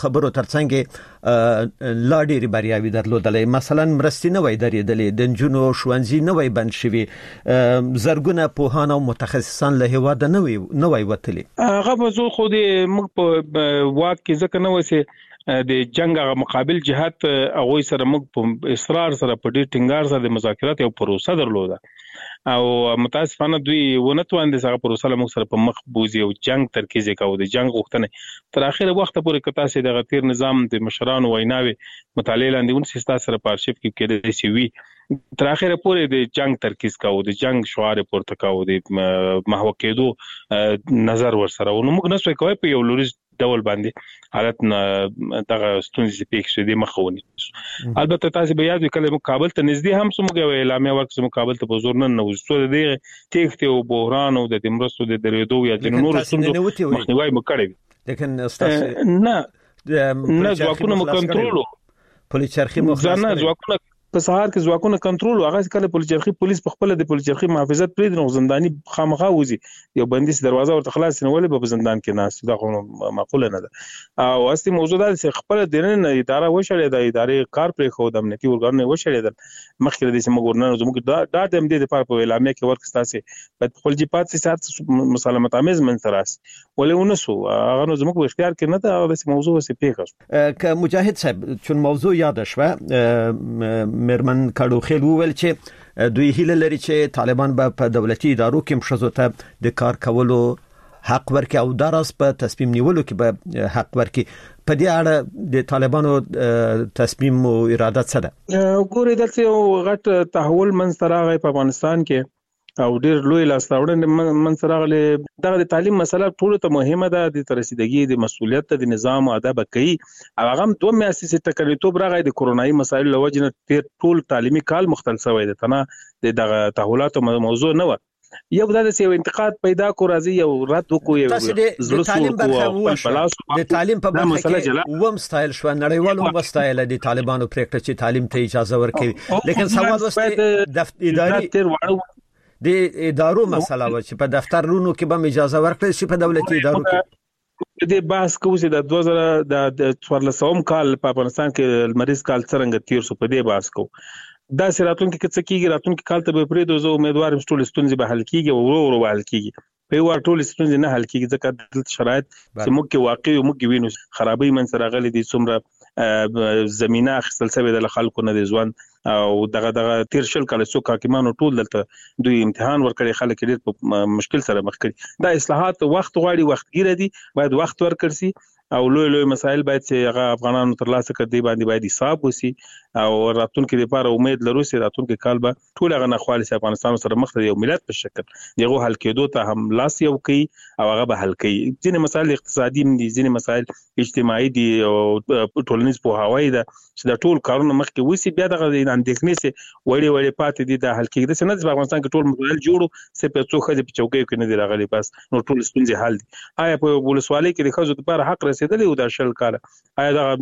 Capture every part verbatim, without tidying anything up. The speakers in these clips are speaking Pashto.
خبرو ترڅنګ لا ډېری بریاوي درلودلې. مثلا مرستې نه وای درېدلې، د نجونو ښوونځي نه وای بند شوي، زرګونه پوهان او متخصصان له هېواده نه وای نه وای وتلي. هغه به زه خو د موږ په واک کې ځکه نه وسه د جنگ هغه مقابل جهات هغه سره موږ په اصرار سره په ډېر ټینګار سره د مذاکرات یو پروسه درلوده او متاسفانه دوی ونه توان د هغه پروسه له موږ سره په مخ بوزي او جنگ ترکیز کوي. د جنگ غوښتنه تر اخره وخت پورې کتا سي د غتیر نظام د مشرانو ویناوي مطالعه لاندې ون سیستا سره په ارشیف کې کېده سی وی تر اخره پورې د جنگ ترکیز کوي، د جنگ شعار پورته کوي، د محو کېدو نظر ور سره نو موږ نسوي کوي په یو لوري ډول باندې حالت دغه ستونزې پېښ شې د مخونی. البته تاسو به یاد وکړئ مقابل ته نږدې هم سمګو اعلامیه ورکړه مقابل ته په زور نه نو څو د تېخته او بحران او د دمرستو د درېدو یا د نورو ستونزو مخنیوي مکړي. لیکن استاد نه نه ځواکونه مو کنټرول پولیس چرخي مو خلاص نه ځواکونه په سهار کې ځواکونه کنټرول هغه کله پولیس چرخي پولیس په خپل د پولیس چرخي محافظت پرې د زنداني خامخا وځي یو بندیز دروازه ورته خلاص نه ولې په زندان کې ناس دا خو معقوله نه ده. او اصلي موضوع دا چې خپل دننه اداره وشړې د ادارې کار پرې خو د امنیتي ورګانو وشړې د مخکې د سیمه ګورنر زموږ دا دا د امنیتي لپاره په اعلامیه کې ورکستاسي په خپل جپات سات مسالمت امیز من تراس ولې ونسو هغه نو زموږ په اختیار کې نه ده او د موضوع څه پیښه ک مجاهد صاحب چون موضوع یاد شوه مرمن کډوخیل وویل چې دوی هیله لري چې طالبان به په دولتي ادارو کې مشزو ته د کار کولو حق ورکړي او دراس په تصمیم نیولو کې به حق ورکړي. په دې اړه د طالبانو تصمیم او اراده څه ده؟ ګورې دلته یو غټ تحول منځ راغی په افغانستان کې او ډېر لوی لاسته منځ راغلی. دغه د تعلیم مسله ټولو ته مهمه ده، د ترسیدګي د مسؤلیت د نظام او ادب کوي او هغه دوه میاشتې چې تکلیتوب راغی د کورونایي مسایلو لوجنه ټول تعلیمي کال مختل شوی دی تنه د دغه تحولاتو موضوع نه و. یو د یو انتقاد پیدا کو راځي یو رات وکو یو د تعلیم برخه د تعلیم په برخه کې ووم سټایل شو نړیوالو وسټایل د طالبانو پریکټ چې تعلیم ته اجازه ورکوي لیکن سوال وسته د اداري د ادارو مسله و چې په دفترونو کې به اجازه ورکړي شي په دولتي ادارو کې د باس کوم چې د دوه زره د څوارلسم کال په افغانستان کې المریض کال څنګه تیر شو په دې باس کو دا سراتون کې څه کیږي راتون کې کال ته به پرې دوه امیدوار ټول ستونزې به حل کیږي او ورو ورو حل کیږي په ور ټول ستونزې نه حل کیږي ځکه د شرایط چې موږ کې واقعي موږ کې وینو خرابې من سره غلي دي څومره زمينه خپل سبب د خلکو نه دي ځوان او دغه دغه تیر شل کله څو حکیمانو ټول دلته دوی امتحان ورکړي خلک ډېر په مشکل سره مخ کړي. دا اصلاحات وخت غواړي وختګیره دي باید وخت ورکړي سي او لوی لوی مسایل باید چې هغه افغانانو ترلاسه کړي باندې باید حساب وسی او راتلونکي لپاره امید لرو چې راتلونکي کال به ټول هغه نخوالي چې افغانستان سره مخ ته یو ملت په شکل یو حل کېدو ته هم لاس یو کوي او هغه به حل کوي. ځینې مسایل اقتصادي دي، ځینې مسایل اجتماعي دي او ټولنیز پوهاوی ده چې د ټول کارونه مخ کې وسی بیا دغه اندېښنې سي وړي وړي پاتې دي د حل کېږي د سند په افغانستان کې ټول مسایل جوړو سه په څو خځې په چوکۍ کې نه دي راغلي بس نو ټول ستونزې حل دي. آیا په ولسوالۍ کې د خځو لپاره حق رسیدلی و د شل کال آیا د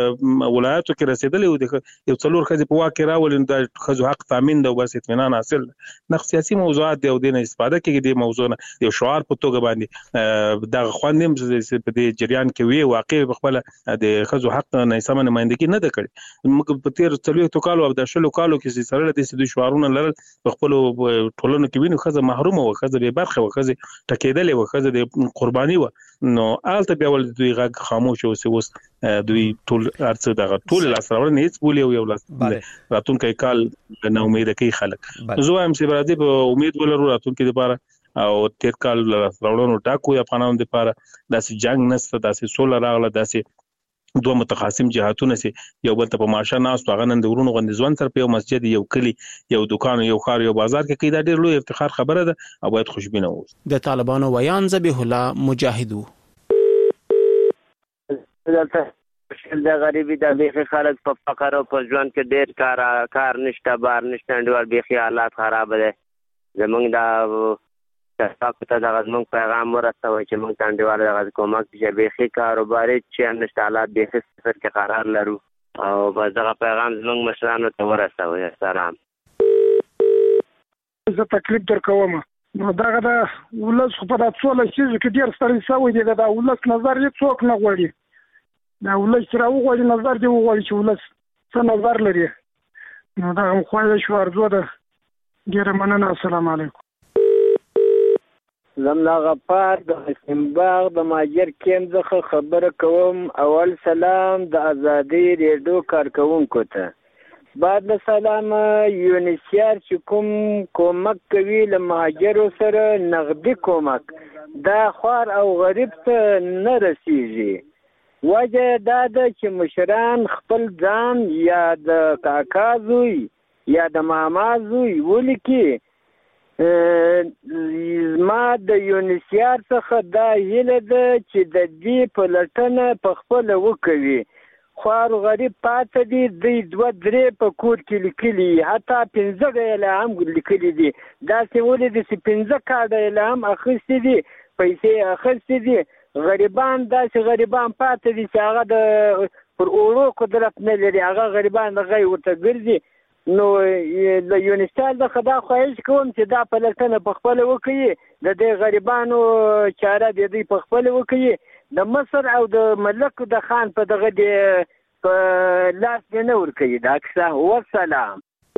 ولایتو کې رسیدلی و د یو څلور خځې په واکه راول د خځو حق تامین ده او بس اطمینان حاصل نه سیاسي موضوعات دی او د نه استفاده کوي د موضوع نه یو شعار په توګه باندې د خوانیم په دې جریان کې وی واقع خپل د خځو حق نه سم نمائندګي نه ده کړې. موږ په تیر څلوي تو کالو او د شلو کالو کې سره د دې شعارونه لرل په خپل ټولنو کې وینو خځه محرومه و خځه به برخه و خځه ټکېدلې و خځه د قرباني و نو آلته بیا ول دوی غږ خاموش او اوس دوی ټول ارڅ دغه ټول لاس راوړل هیڅ بولی او یو لاس راتونکي کال نه امید کوي خلک زه هم چې برادي په امید ولرو راتونکي لپاره او تیر کال راوړونو ټاکو افغانانو لپاره داسې جنگ نسته داسې سوله راغله داسې دوه متخاصم جهاتونه سي یو بل ته په ماشه ناس واغ نن د ورونو غند ځوان تر په یو مسجد یو کلی یو دکان یو خار یو بازار کې کیدا ډیر لوی افتخار خبره ده او باید خوشبینه اوس. د طالبانو ویان ذبیح الله مجاهدو د غریبي د بیخي خلک په فقر او په ژوند کې ډېر کار کار نشته بار نشته انډول بیخي حالات خراب دي زمونږ د تاسو ته د غزمن پیغام ورسوي چې موږ ته انډول د کومک چې بیخي کاروباري چې نشته حالات بیخي صفر کې قرار لرو او بس دغه پیغام زمونږ مشرانو ته ورسوي. سلام زه تکلیف در کوم نو دغه د ولس په داسې څه کې ډېر ستړي شوی دی د ولس نظر یې څوک نه غواړي دا ولس را وغواړي نظر دی وغواړي چې ولس څه نظر لري نو دا هم خوایه شو ارزو ده ډیره مننه السلام علیکم زمنا غفار د حسین باغ د ماجر کیم څخه خبره کوم اول سلام د ازادي ریډیو کارکونکو ته بعد له سلام یونیسیار چې کوم کومک کوي له مهاجرو سره نغدي کومک دا خوار او غریب ته نه رسیږي وجه دا ده چې مشران خپل ځان یا د کاکا زوی یا د ماما زوی ولیکي ما د یونیسیار څخه دا هیله ده چې د دې په لټنه په خپله وکوي خوار غریب پاتې دي دوی دوه درې په کور کې لیکلي حتی پنځه ډیله هم لیکلي دي داسې ولې دي چې پنځه کارډیله هم اخیستې دي پیسې اخیستې دي غریبان داسې غریبان پاتې دي چې هغه د پر اورو قدرت نه لري هغه غریبان دغه ورته ګرځي نو د یونیسیار څخه دا خواهش کوم چې دا په لټنه په خپله وکړي د دې غریبانو چاره د دوی په خپله وکړي د مصر او د ملک د خان په دغه د په لاس کې نه ورکوي دا کیسه والسلام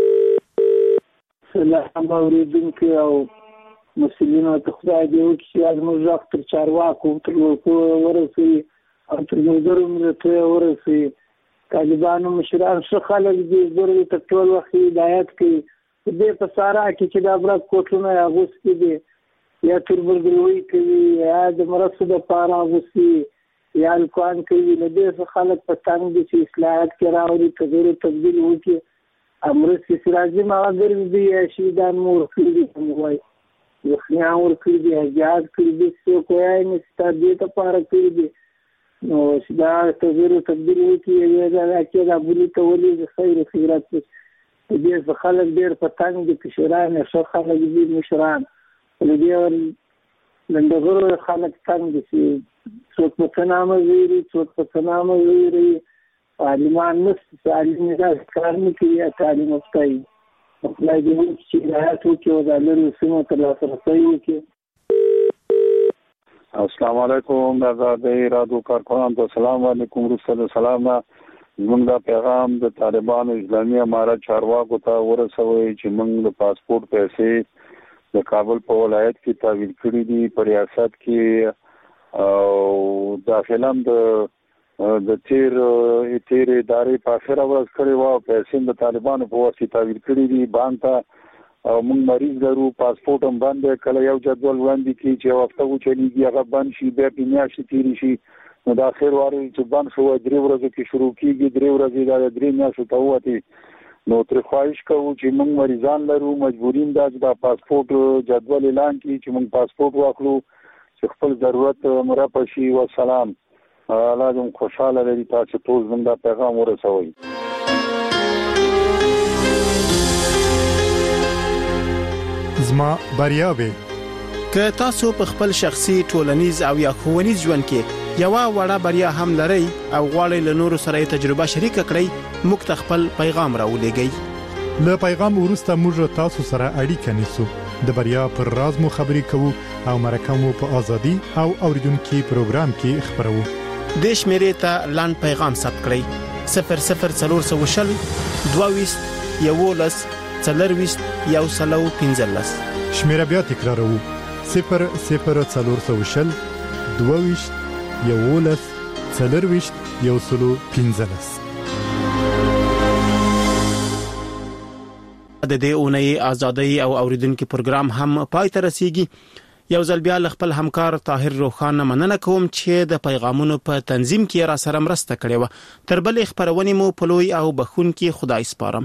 سلام اوریدونکو او مسلمانانو ته خدای دې وکړي چې زموږ غږ تر چارواکو تر ورسوي او تر ملګرو ملتونو ورسوي طالبانو مشران ښه خلک دي ضروري ته ټول وخت هدایت کوي دې په سارا کې چې دا برک کوټونه اغوستي دي یا تربرګلوي کوي یا د مرستو دپاره اغوستي یا الکوان کوي له دې څخه خلک په تنګ دي چې اصلاحات کې راوړي تغیر او تبدیل وکړي مرستې چې راځي هغه ګرځي یا شهیدان مو ورکړي دي هم وایي یخنیان ورکړي دي حجات کړي دي څوک وایي نه چې تا دې دپاره کړي دي نو چې دا تغیر او تبدیل وکړي یا دا کې دا بولي ته ولې د خیر و خیرات دې څخه خلک ډېر په تنګ دي کشران ښه خلک دي مشران لدې لندغرو خلک تنګ دي چې څوک په څه نامه ویري څوک په څه نامه ویري عالمان نشته تعلیم دا کار نه کوي تعلیم افتایي خدای دې وکړي چې هدایت وکړي او د لرې سیمو ته لاسرسی وکړي السلام علیکم د آزادۍ راډیو کارکونکو ته السلام علیکم وروسته د سلام نه زموږ دا پیغام د طالبانو اسلامي امارت چارواکو ته ورسوئ چې موږ د پاسپورت پیسې د کابل په ولایت کې تحویل کړي دي په ریاست کې او داخلا د د تیر تیر ادارې په اخره ورځ کړي وو پیسې د طالبانو په واسطه تحویل کړي دي بانک ته او موږ مریض لرو پاسپورت هم باندې کله یو جدول وړاندې کی چې وخت وو چلیږي هغه بند شي بیا په میاشتې تیری شي نو د اخر واري چې بند شو درې ورځې کې شروع کیږي درې ورځې دا درې میاشتې ته وته نو تر خواهش کوو چې موږ مریضان لرو مجبورین دا چې دا پاسپورت جدول اعلان کړي چې موږ پاسپورت واخلو چې خپل ضرورت مرپه شي والسلام الله دې خوشاله لري تاسو ټول زموږ دا پیغام ورسوي زما بریاوي که تاسو په خپل شخصي ټولنیز او یا ښوونیز ژوند کې یو وړه بریا هم لرئ او غواړئ له نورو سره تجربه شریک کړئ موږ ته خپل پیغام راولېږئ له پیغام وروسته موږ تاسو سره اړیکه نیسو د بریا پر راز مو خبرې کوو او مرکه مو په ازادي او اوریدونکو پروګرام کې خبرو د شمیرې ته لاند پیغام ثبت کړئ صفر صفر څلور سوه دوه یولس څلرويست یو سلو پنځلس شمیره بیا تکراروو صفر صفر څلور سوه دوه یولس څلرويست یو سلو پنځلس د دې اونۍ ازادۍ او اوریدونکو پروګرام هم پای ته رسیدي یو ځل بیا خپل همکار طاهر روخان مننه کوم چې د پیغامونو په تنظیم کې را سره مرسته کړې و تر بلې خبرونه مو پلوي او بخون کې خدای سپارم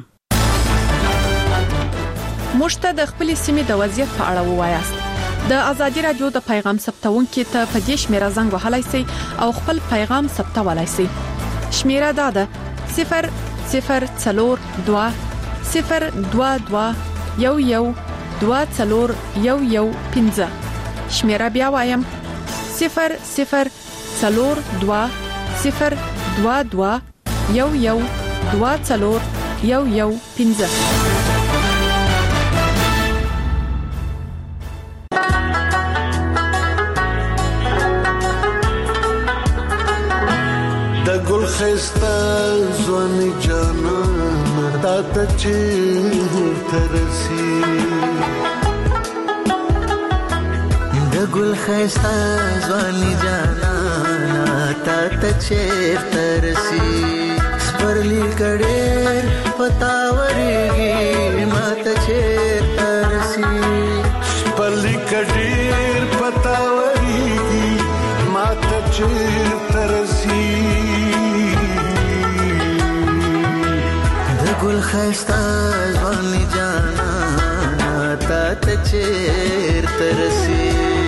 مشته د خپل سیمې د وضعیت په اړه ووایاست د ازادي رادیو د پیغام ثبتونکو ته په دې شمیره زنګ وهلای شئ او خپل پیغام ثبتولای شئ شمیره دا ده صفر صفر څلور دوه صفر دوه دوه یو یو دوه څلور یو یو پنځه شمیره بیا وایم صفر صفر څلور دوه صفر دوه دوه یو یو دوه څلور یو یو پنځه د خستا ځواني جانان تا ته چیرته رسي د ګل خستا ځواني جانان تا ته چیرته رسي سپرلی کډېر پتاورېږي ما ته چیرته رسي سپرلی کډېر پتاورېږي ما ته چیرته رسي د ګل ښایسته ځواني جانانه تا ته چیرته رسي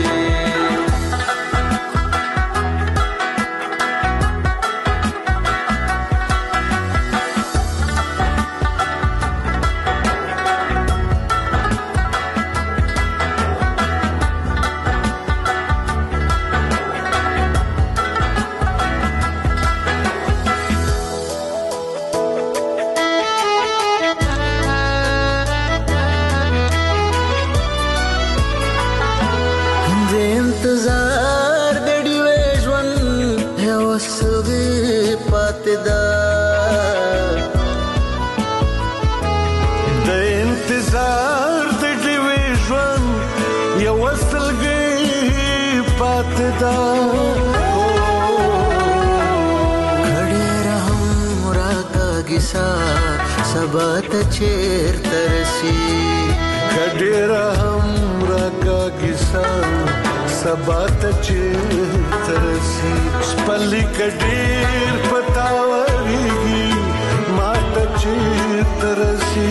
سبا ته چیرته رسي کډېره هم راکاږي سبا ته چیرته رسي سپرلی کډېر پتاورېږي ما ته چیرته رسي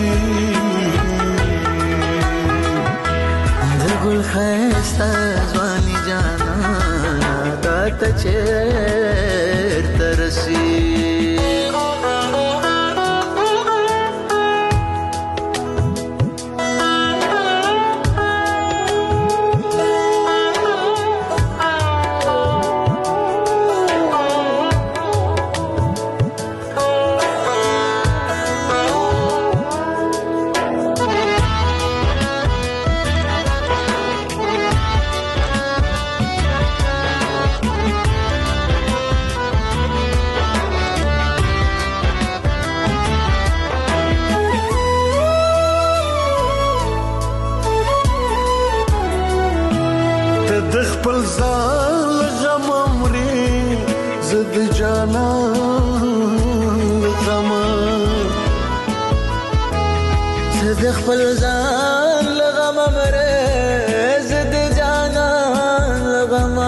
د ګل ښایسته ځواني جانانه تا ته چیرته رسي د خپل ځان لغم مره زد جانان لغم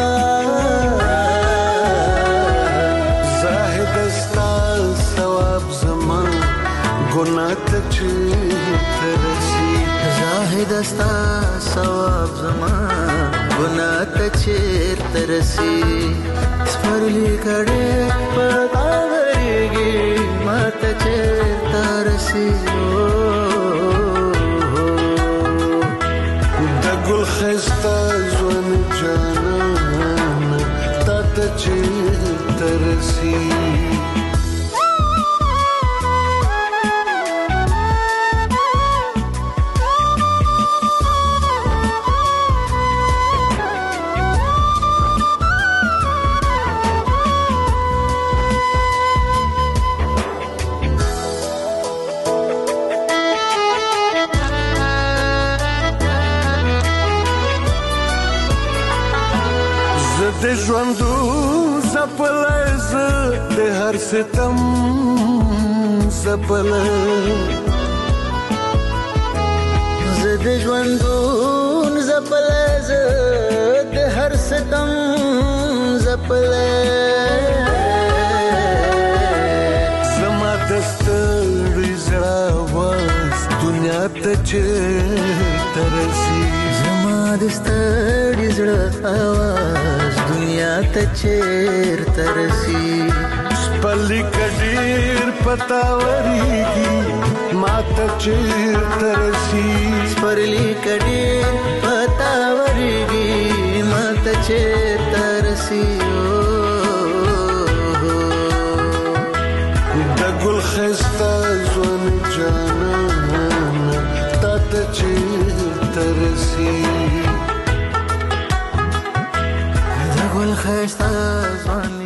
زاهد استا ثواب زمان ګناه ته چیرته رسي زاهد استا ثواب زمان ګناه ته چیرته رسي سپرلی کډې پتاورېږي ما ته چیرته رسي ګل خسته ځواني جانانه تا ته چیرته رسي د ژوندو زپلای زه د هر ستم زپلای زه د ژوندو زپلای زه د هر ستم زپلای زما د ستړي زړه آواز دنیا ته چیرته رسي زما د ستړي زړه آواز دنیا ته چیرته رسي سپرلی کډېر پتاورېږي ما ته چیرته رسي سپرلی کډېر پتاورېږي ما ته چیرته رسي د ګل ښایسته ځواني جانانه تا ته چیرته رسي د ګل ښایسته ځواني